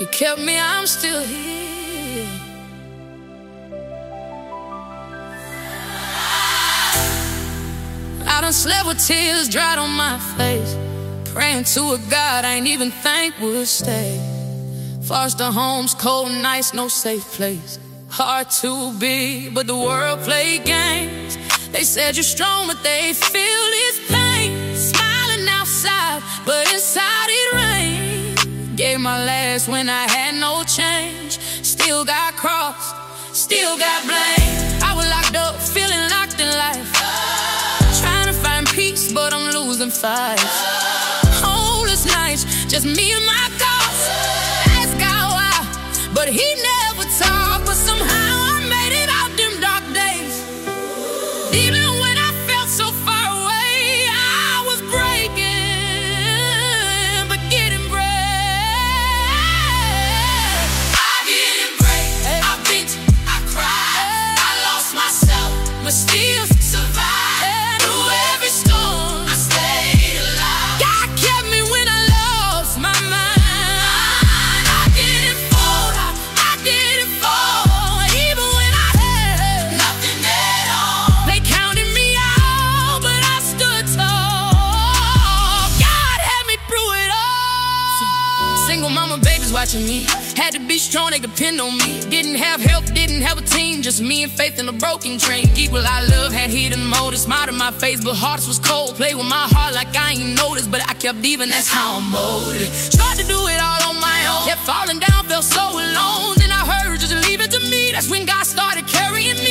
You kept me, I'm still here. I done slept with tears dried on my face, praying to a God I ain't even think would stay. Foster homes, cold nights, no safe place. Heart too big, but the world played games. They said you're strong, but they feel it's pain. Smiling outside, but inside it rained. Gave my last when I had no change. Still got crossed, still got blamed. I was locked up, feeling locked in life, trying to find peace, but I'm losing fights. Homeless nights, just me and my thoughts. Ask God why, but he never talked. But somehow I made it out them dark days. Even when I felt so far away, I was breaking, but getting brave. I getting brave. I bent, I cried, I lost myself, but still survived. Through every storm, I stayed alive. God kept me when I lost my mind. I didn't fall, I didn't fall. Even when I had nothing at all, they counted me out, but I stood tall. God had me through it all. Single mama, babies watching me. Had to be strong, they depend on me. Didn't have help, didn't have a team, just me and faith in a broken train. People I love had hidden motives, smiled in my face, but hearts was cold. Played with my heart like I ain't noticed, but I kept leaving, that's how I'm molded. Tried to do it all on my own, kept falling down, felt so alone. Then I heard, just leave it to me. That's when God started carrying me.